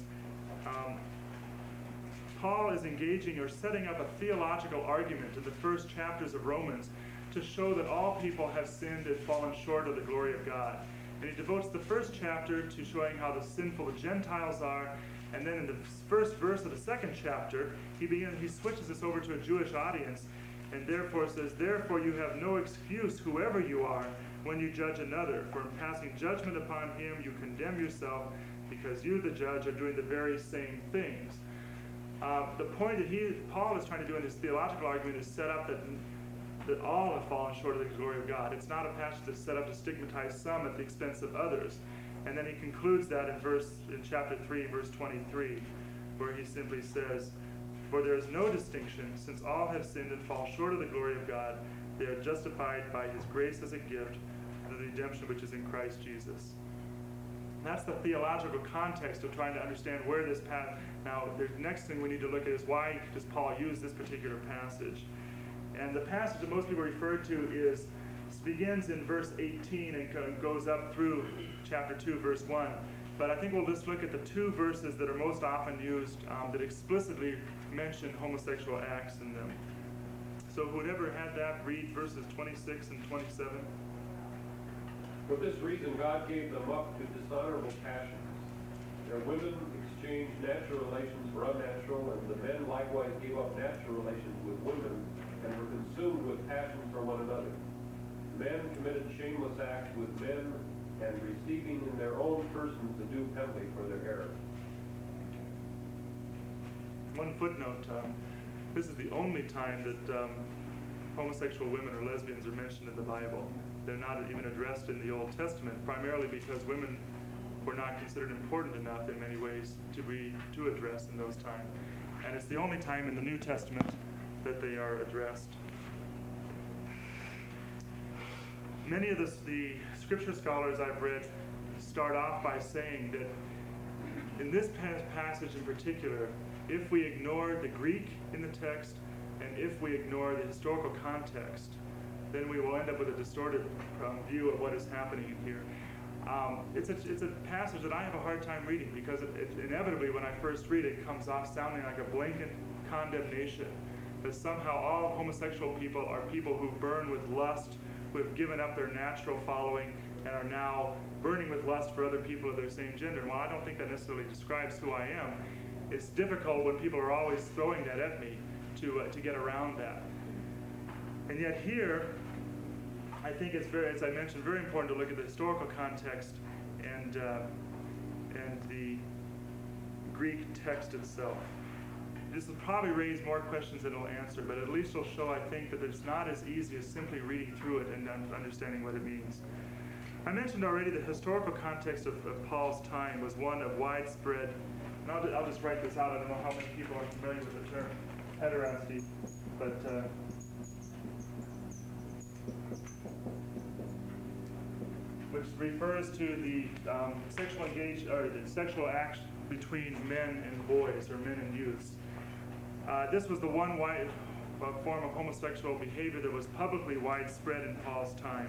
Paul is engaging or setting up a theological argument in the first chapters of Romans to show that all people have sinned and fallen short of the glory of God. And he devotes the first chapter to showing how sinful the Gentiles are, and then in the first verse of the second chapter, he switches this over to a Jewish audience, and therefore says, "Therefore you have no excuse, whoever you are, when you judge another. For in passing judgment upon him, you condemn yourself, because you, the judge, are doing the very same things." The point that Paul is trying to do in his theological argument is set up that all have fallen short of the glory of God. It's not a passage that's set up to stigmatize some at the expense of others. And then he concludes that in chapter 3, verse 23, where he simply says, "For there is no distinction, since all have sinned and fall short of the glory of God. They are justified by his grace as a gift through the redemption which is in Christ Jesus." And that's the theological context of trying to understand where this path. Now, the next thing we need to look at is why does Paul use this particular passage? And the passage that most people refer to begins in verse 18 and goes up through chapter 2, verse 1. But I think we'll just look at the two verses that are most often used that explicitly mention homosexual acts in them. So whoever had that, read verses 26 and 27. For this reason, God gave them up to dishonorable passions. Their women exchanged natural relations for unnatural, and the men likewise gave up natural relations with women, and were consumed with passion for one another. Men committed shameless acts with men, and receiving in their own persons a due penalty for their error. One footnote, this is the only time that homosexual women or lesbians are mentioned in the Bible. They're not even addressed in the Old Testament, primarily because women were not considered important enough in many ways to address in those times. And it's the only time in the New Testament that they are addressed. Many of the scripture scholars I've read start off by saying that in this passage in particular, if we ignore the Greek in the text, and if we ignore the historical context, then we will end up with a distorted view of what is happening here. It's a passage that I have a hard time reading, because it inevitably, when I first read it, comes off sounding like a blanket condemnation, that somehow all homosexual people are people who burn with lust, who have given up their natural following, and are now burning with lust for other people of their same gender. And while I don't think that necessarily describes who I am, it's difficult when people are always throwing that at me to get around that. And yet here, I think it's very, as I mentioned, very important to look at the historical context and the Greek text itself. This will probably raise more questions than it'll answer, but at least it'll show, I think, that it's not as easy as simply reading through it and understanding what it means. I mentioned already the historical context of Paul's time was one of widespread and I'll just write this out. I don't know how many people are familiar with the term pederasty, but which refers to the sexual act between men and boys, or men and youths. This was the one form of homosexual behavior that was publicly widespread in Paul's time.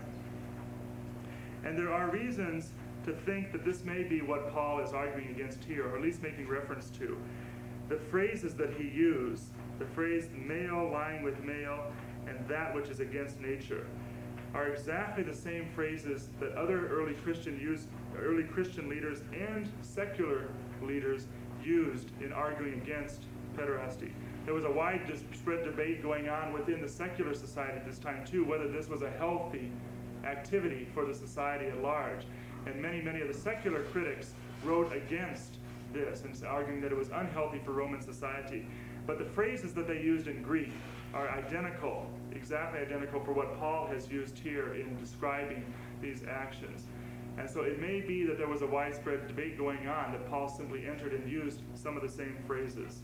And there are reasons to think that this may be what Paul is arguing against here, or at least making reference to. The phrases that he used, the phrase male lying with male and that which is against nature, are exactly the same phrases that other early Christian leaders and secular leaders used in arguing against pederasty. There was a widespread debate going on within the secular society at this time too, whether this was a healthy activity for the society at large. And many of the secular critics wrote against this and arguing that it was unhealthy for Roman society. But the phrases that they used in Greek are identical, exactly identical for what Paul has used here in describing these actions. And so it may be that there was a widespread debate going on that Paul simply entered and used some of the same phrases.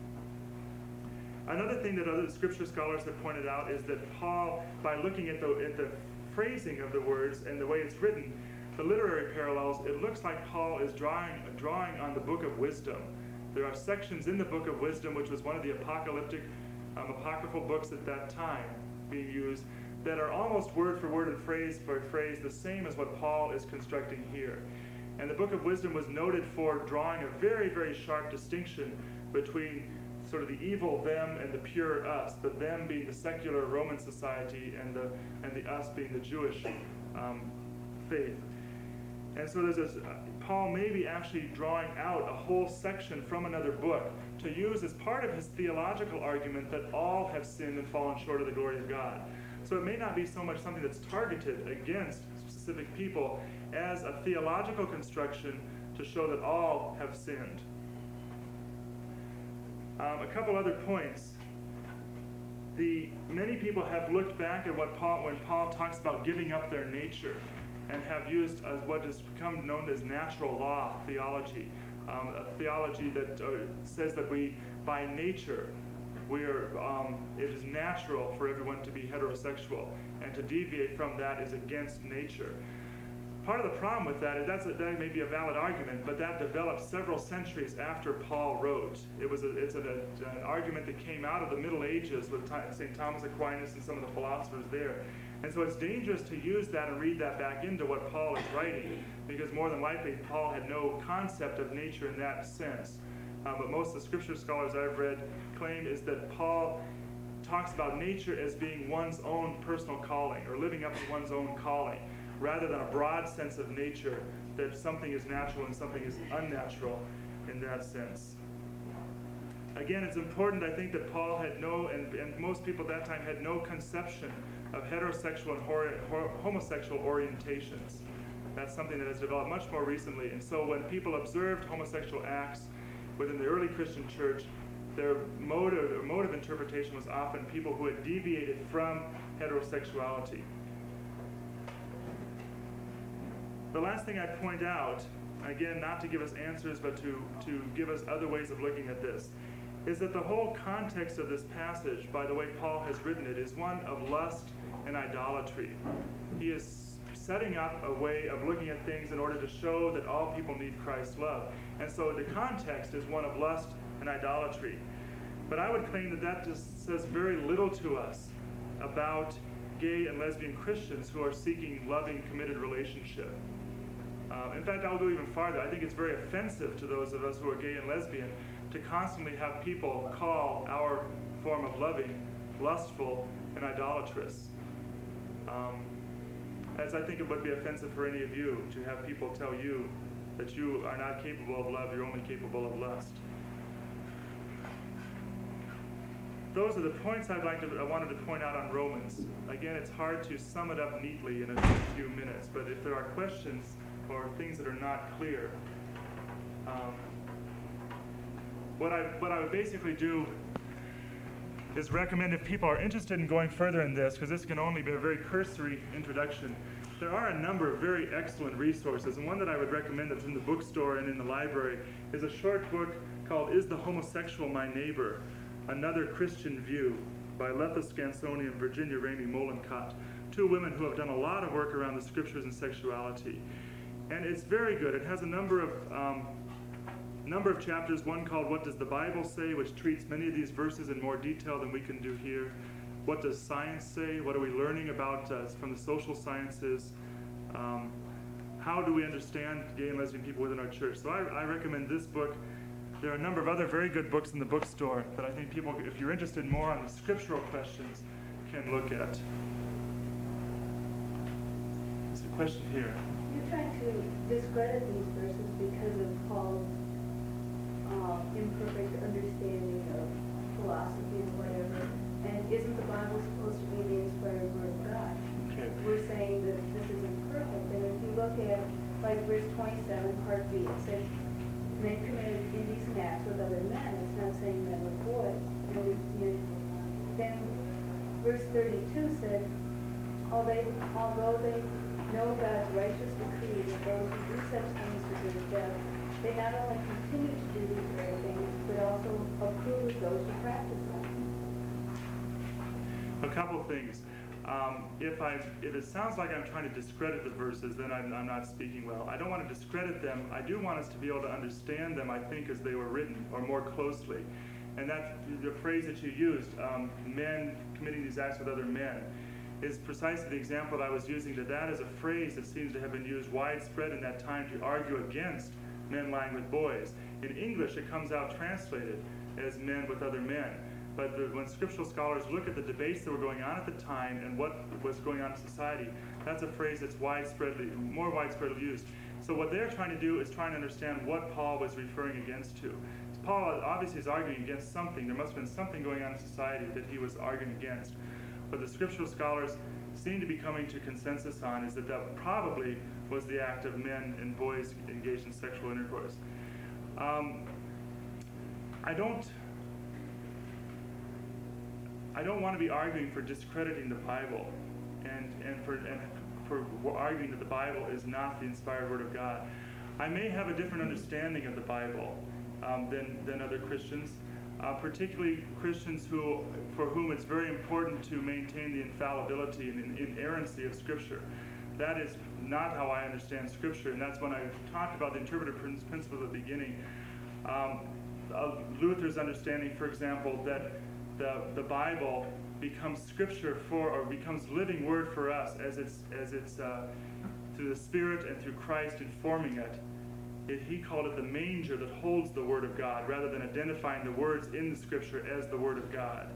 Another thing that other scripture scholars have pointed out is that Paul, by looking at the phrasing of the words and the way it's written, the literary parallels, it looks like Paul is drawing on the Book of Wisdom. There are sections in the Book of Wisdom, which was one of the apocryphal books at that time being used, that are almost word for word and phrase for phrase the same as what Paul is constructing here. And the Book of Wisdom was noted for drawing a very, very sharp distinction between sort of the evil them and the pure us, the them being the secular Roman society and the us being the Jewish faith. And so Paul may be actually drawing out a whole section from another book to use as part of his theological argument that all have sinned and fallen short of the glory of God. So it may not be so much something that's targeted against specific people as a theological construction to show that all have sinned. A couple other points. Many people have looked back at when Paul talks about giving up their nature, and have used what has become known as natural law theology, a theology that says that we, by nature, it is natural for everyone to be heterosexual, and to deviate from that is against nature. Part of the problem with that is that may be a valid argument, but that developed several centuries after Paul wrote. It's an argument that came out of the Middle Ages with St. Thomas Aquinas and some of the philosophers there. And so it's dangerous to use that and read that back into what Paul is writing, because more than likely Paul had no concept of nature in that sense. But most of the scripture scholars I've read claim is that Paul talks about nature as being one's own personal calling, or living up to one's own calling, rather than a broad sense of nature, that something is natural and something is unnatural in that sense. Again, it's important, I think, that Paul had and most people at that time had no conception of heterosexual and homosexual orientations. That's something that has developed much more recently. And so when people observed homosexual acts within the early Christian church, their mode of interpretation was often people who had deviated from heterosexuality. The last thing I point out, again, not to give us answers, but to give us other ways of looking at this, is that the whole context of this passage, by the way Paul has written it, is one of lust and idolatry. He is setting up a way of looking at things in order to show that all people need Christ's love. And so the context is one of lust and idolatry. But I would claim that just says very little to us about gay and lesbian Christians who are seeking loving, committed relationship. In fact, I'll go even farther. I think it's very offensive to those of us who are gay and lesbian to constantly have people call our form of loving lustful and idolatrous. As I think it would be offensive for any of you to have people tell you that you are not capable of love, you're only capable of lust. Those are the points I wanted to point out on Romans. Again, it's hard to sum it up neatly in a few minutes, but if there are questions or things that are not clear, what I would basically do is recommend, if people are interested in going further in this, because this can only be a very cursory introduction, there are a number of very excellent resources, and one that I would recommend that's in the bookstore and in the library is a short book called Is the Homosexual My Neighbor? Another Christian View by Letha Scansoni and Virginia Ramey Molenkot, two women who have done a lot of work around the scriptures and sexuality. And it's very good. It has a number of chapters, one called What Does the Bible Say?, which treats many of these verses in more detail than we can do here. What does science say? What are we learning about from the social sciences? How do we understand gay and lesbian people within our church? So I recommend this book. There are a number of other very good books in the bookstore that I think people, if you're interested more on the scriptural questions, can look at. There's a question here. You're trying to discredit these verses because of Paul's imperfect understanding of philosophy and whatever. And isn't the Bible supposed to be the inspired word of God? Okay. We're saying that this isn't perfect. And if you look at, like, verse 27, part B, it says, men committed indecent acts with other men. It's not saying men with boys. Then verse 32 said, although they know God's righteous decree that those who do such things deserve death, they not only continue to do these very things, but also approve of those who practice them. A couple things. If it sounds like I'm trying to discredit the verses, then I'm not speaking well. I don't want to discredit them. I do want us to be able to understand them, I think, as they were written, or more closely. And that the phrase that you used, men committing these acts with other men, is precisely the example that I was using. That is a phrase that seems to have been used widespread in that time to argue against men lying with boys. In English, it comes out translated as men with other men. But when scriptural scholars look at the debates that were going on at the time and what was going on in society, that's a phrase that's more widespreadly used. So what they're trying to do is trying to understand what Paul was referring against to. Paul obviously is arguing against something. There must have been something going on in society that he was arguing against. What the scriptural scholars seem to be coming to consensus on is that probably was the act of men and boys engaged in sexual intercourse. I don't want to be arguing for discrediting the Bible and for arguing that the Bible is not the inspired word of God. I may have a different understanding of the Bible than other Christians, particularly Christians for whom it's very important to maintain the infallibility and inerrancy of Scripture. That is not how I understand Scripture, and that's when I talked about the interpretive principle at the beginning. Luther's understanding, for example, that the Bible becomes Scripture or becomes living word for us as it's through the Spirit and through Christ informing it. He called it the manger that holds the Word of God, rather than identifying the words in the Scripture as the Word of God.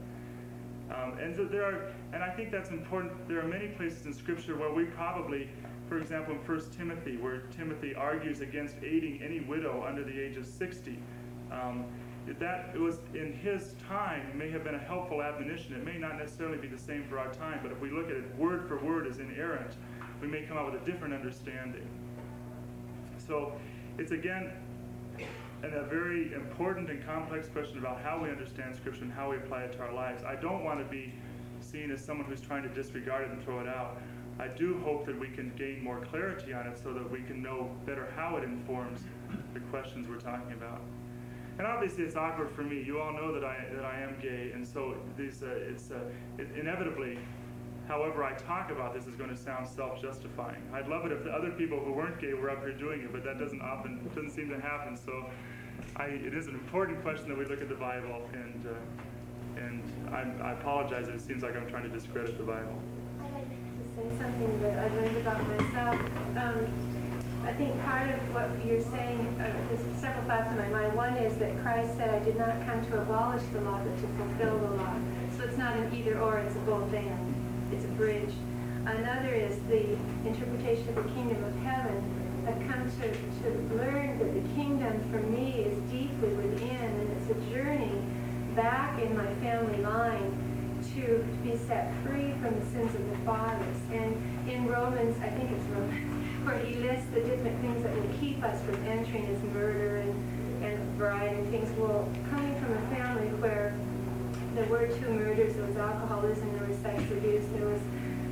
And I think that's important. There are many places in Scripture where we probably, for example, in 1 Timothy, where Timothy argues against aiding any widow under the age of 60. That it was in his time may have been a helpful admonition. It may not necessarily be the same for our time, but if we look at it word for word as inerrant, we may come out with a different understanding. So it's again a very important and complex question about how we understand Scripture and how we apply it to our lives. I don't want to be seen as someone who's trying to disregard it and throw it out. I do hope that we can gain more clarity on it so that we can know better how it informs the questions we're talking about. And obviously, it's awkward for me. You all know that I am gay, and so inevitably, however I talk about this is going to sound self-justifying. I'd love it if the other people who weren't gay were up here doing it, but that doesn't seem to happen. So, it is an important question that we look at the Bible, and I apologize if it seems like I'm trying to discredit the Bible. I'd like to say something that I learned about myself. I think part of what you're saying, there's several thoughts in my mind. One is that Christ said, I did not come to abolish the law, but to fulfill the law. So it's not an either or, it's a both and. It's a bridge. Another is the interpretation of the kingdom of heaven. I've come to learn that the kingdom for me is deeply within, and it's a journey back in my family line to be set free from the sins of the fathers. And in Romans, I think it's Romans, where he lists the different things that will keep us from entering, as murder and a variety of things. Well, coming from a family where there were 2 murders, there was alcoholism, there was sex abuse, there was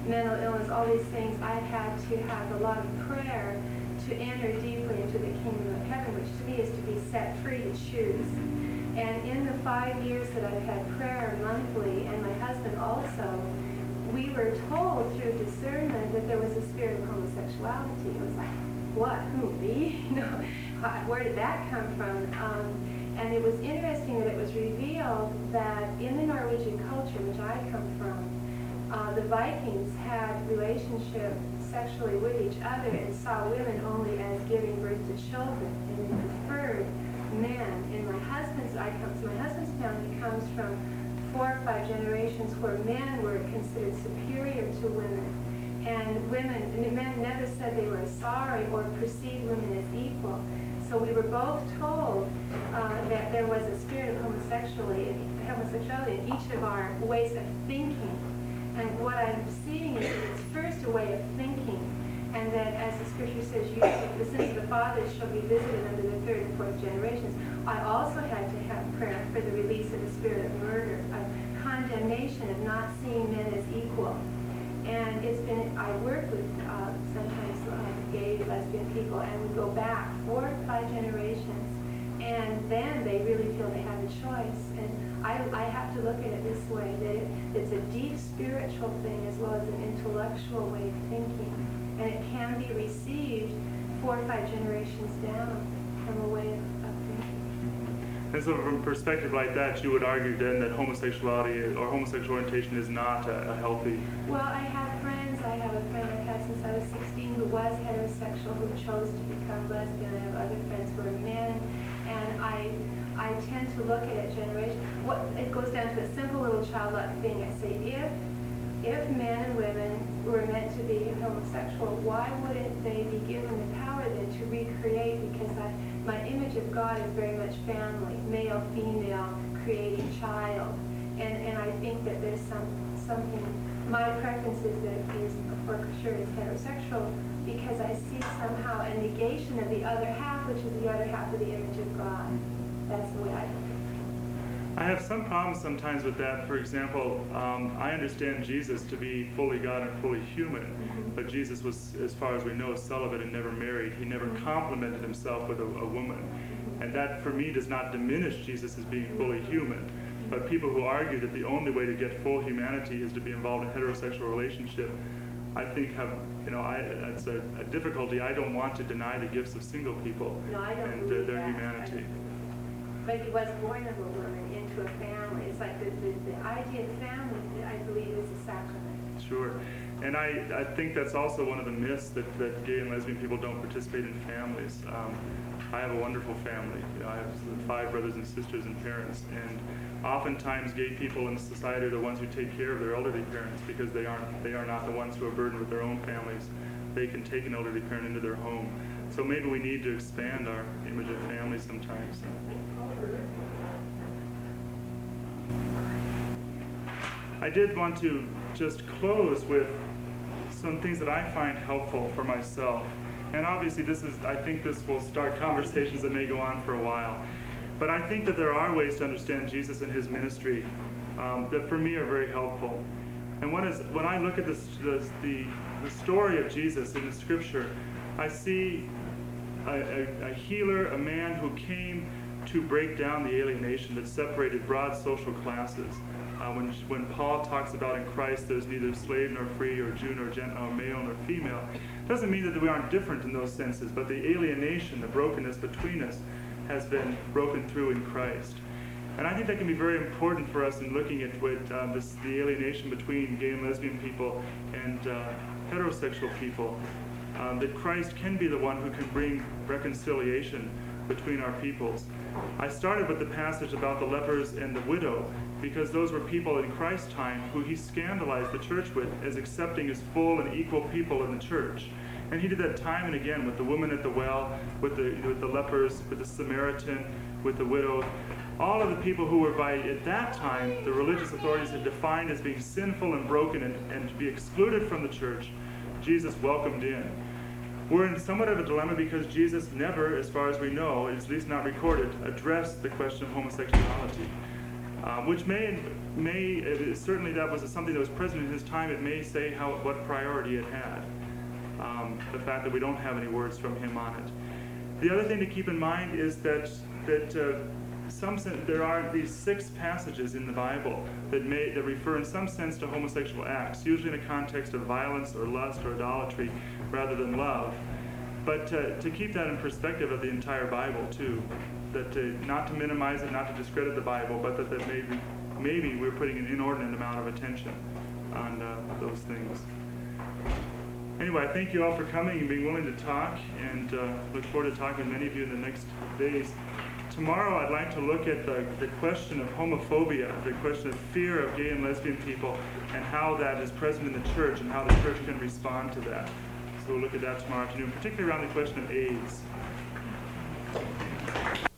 mental illness, all these things, I've had to have a lot of prayer to enter deeply into the kingdom of heaven, which to me is to be set free to choose. And in the 5 years that I've had prayer monthly, and my husband also, we were told through discernment that there was a spirit of homosexuality. It was like, what? Who, me? Where did that come from? And it was interesting that it was revealed that in the Norwegian culture, which I come from, the Vikings had relationship sexually with each other and saw women only as giving birth to children, and they preferred men. In my husband's family comes from 4 or 5 generations where men were considered superior to women, and men never said they were sorry or perceived women as equal. So we were both told that there was a spirit of homosexuality in each of our ways of thinking. And what I'm seeing is that it's first a way of thinking, and that as the scripture says, the sins of the fathers shall be visited under the 3rd and 4th generations. I also had to have prayer for the release of the spirit of murder, of condemnation, of not seeing men as equal. And I work with sometimes gay, lesbian people, and we go back 4 or 5 generations, and then they really feel they have a choice. And I have to look at it this way, that it's a deep spiritual thing as well as an intellectual way of thinking. And it can be received 4 or 5 generations down from a way of thinking. And so from a perspective like that, you would argue then that homosexuality or homosexual orientation is not a healthy... Well, I have a friend I've had since I was 16 who was heterosexual, who chose to become lesbian. I have other friends who are men, and I tend to look at it generation. It goes down to a simple little childlike thing. I say, if men and women were meant to be homosexual, why wouldn't they be given the power then to recreate? Because my image of God is very much family, male, female, creating child. And I think that there's something, my preference is that it is for sure is heterosexual, because I see somehow a negation of the other half, which is the other half of the image of God. That's the way I look at it. I have some problems sometimes with that. For example, I understand Jesus to be fully God and fully human, but Jesus was, as far as we know, celibate and never married. He never complemented himself with a woman. And that, for me, does not diminish Jesus as being fully human. But people who argue that the only way to get full humanity is to be involved in a heterosexual relationship, I think it's a difficulty. I don't want to deny the gifts of single people and their humanity. But he was born of a woman into a family. It's like the idea of family, I believe, is a sacrament. Sure. And I think that's also one of the myths that gay and lesbian people don't participate in families. I have a wonderful family. I have 5 brothers and sisters and parents. And oftentimes gay people in society are the ones who take care of their elderly parents because they are not the ones who are burdened with their own families. They can take an elderly parent into their home. So maybe we need to expand our image of family sometimes. I did want to just close with some things that I find helpful for myself. And obviously I think this will start conversations that may go on for a while. But I think that there are ways to understand Jesus and his ministry that for me are very helpful. And one is, when I look at the story of Jesus in the scripture, I see a healer, a man who came to break down the alienation that separated broad social classes. When Paul talks about in Christ there's neither slave nor free or Jew nor Gentile, male nor female, it doesn't mean that we aren't different in those senses, but the alienation, the brokenness between us has been broken through in Christ. And I think that can be very important for us in looking at the alienation between gay and lesbian people and heterosexual people, that Christ can be the one who can bring reconciliation between our peoples. I started with the passage about the lepers and the widow, because those were people in Christ's time who he scandalized the church with as accepting as full and equal people in the church. And he did that time and again with the woman at the well, with the lepers, with the Samaritan, with the widow. All of the people who were at that time, the religious authorities had defined as being sinful and broken and to be excluded from the church, Jesus welcomed in. We're in somewhat of a dilemma because Jesus never, as far as we know, at least not recorded, addressed the question of homosexuality. which certainly that was something that was present in his time. It may say what priority it had. The fact that we don't have any words from him on it. The other thing to keep in mind is that there are these 6 passages in the Bible that refer in some sense to homosexual acts, usually in a context of violence or lust or idolatry rather than love. But to keep that in perspective of the entire Bible too, that not to minimize it, not to discredit the Bible, but that maybe we're putting an inordinate amount of attention on those things. Anyway, I thank you all for coming and being willing to talk, and look forward to talking with many of you in the next days. Tomorrow I'd like to look at the question of homophobia, the question of fear of gay and lesbian people, and how that is present in the church and how the church can respond to that. So we'll look at that tomorrow afternoon, particularly around the question of AIDS.